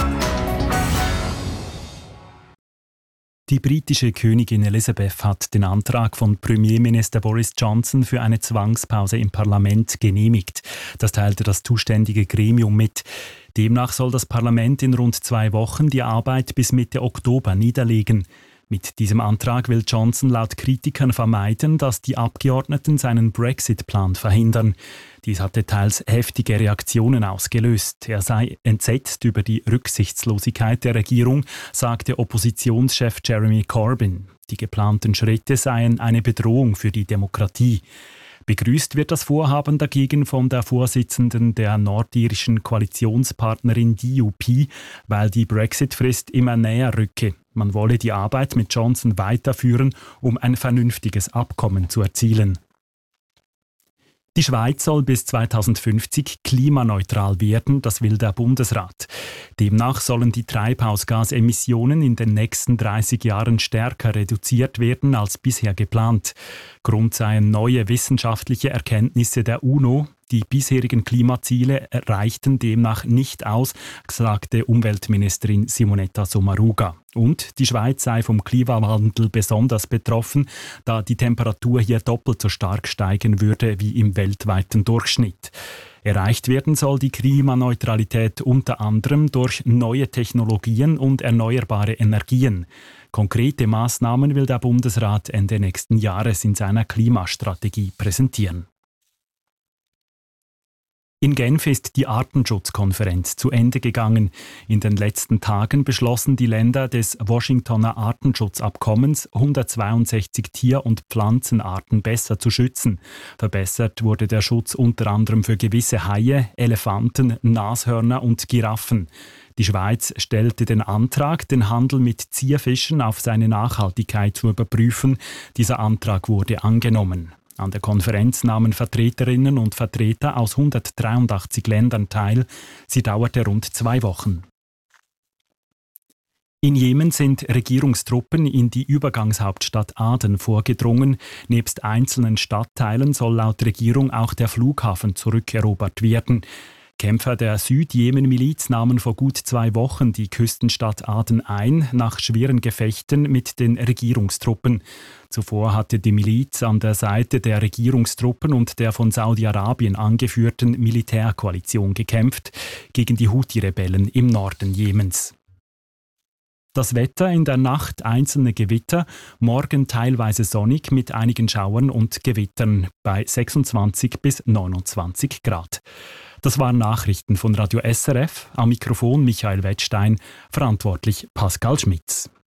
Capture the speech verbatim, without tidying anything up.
Die britische Königin Elizabeth hat den Antrag von Premierminister Boris Johnson für eine Zwangspause im Parlament genehmigt. Das teilte das zuständige Gremium mit. Demnach soll das Parlament in rund zwei Wochen die Arbeit bis Mitte Oktober niederlegen. Mit diesem Antrag will Johnson laut Kritikern vermeiden, dass die Abgeordneten seinen Brexit-Plan verhindern. Dies hatte teils heftige Reaktionen ausgelöst. Er sei entsetzt über die Rücksichtslosigkeit der Regierung, sagte Oppositionschef Jeremy Corbyn. Die geplanten Schritte seien eine Bedrohung für die Demokratie. Begrüßt wird das Vorhaben dagegen von der Vorsitzenden der nordirischen Koalitionspartnerin D U P, weil die Brexit-Frist immer näher rücke. Man wolle die Arbeit mit Johnson weiterführen, um ein vernünftiges Abkommen zu erzielen. Die Schweiz soll bis zweitausendfünfzig klimaneutral werden, das will der Bundesrat. Demnach sollen die Treibhausgasemissionen in den nächsten dreißig Jahren stärker reduziert werden als bisher geplant. Grund seien neue wissenschaftliche Erkenntnisse der UNO. Die bisherigen Klimaziele reichten demnach nicht aus, sagte Umweltministerin Simonetta Sommaruga. Und die Schweiz sei vom Klimawandel besonders betroffen, da die Temperatur hier doppelt so stark steigen würde wie im weltweiten Durchschnitt. Erreicht werden soll die Klimaneutralität unter anderem durch neue Technologien und erneuerbare Energien. Konkrete Maßnahmen will der Bundesrat Ende nächsten Jahres in seiner Klimastrategie präsentieren. In Genf ist die Artenschutzkonferenz zu Ende gegangen. In den letzten Tagen beschlossen die Länder des Washingtoner Artenschutzabkommens, hundertzweiundsechzig Tier- und Pflanzenarten besser zu schützen. Verbessert wurde der Schutz unter anderem für gewisse Haie, Elefanten, Nashörner und Giraffen. Die Schweiz stellte den Antrag, den Handel mit Zierfischen auf seine Nachhaltigkeit zu überprüfen. Dieser Antrag wurde angenommen. An der Konferenz nahmen Vertreterinnen und Vertreter aus hundertdreiundachtzig Ländern teil. Sie dauerte rund zwei Wochen. In Jemen sind Regierungstruppen in die Übergangshauptstadt Aden vorgedrungen. Nebst einzelnen Stadtteilen soll laut Regierung auch der Flughafen zurückerobert werden. Kämpfer der Südjemen-Miliz nahmen vor gut zwei Wochen die Küstenstadt Aden ein, nach schweren Gefechten mit den Regierungstruppen. Zuvor hatte die Miliz an der Seite der Regierungstruppen und der von Saudi-Arabien angeführten Militärkoalition gekämpft, gegen die Houthi-Rebellen im Norden Jemens. Das Wetter: in der Nacht einzelne Gewitter, morgen teilweise sonnig mit einigen Schauern und Gewittern bei sechsundzwanzig bis neunundzwanzig Grad. Das waren Nachrichten von Radio S R F. Am Mikrofon Michael Wettstein, verantwortlich Pascal Schmitz.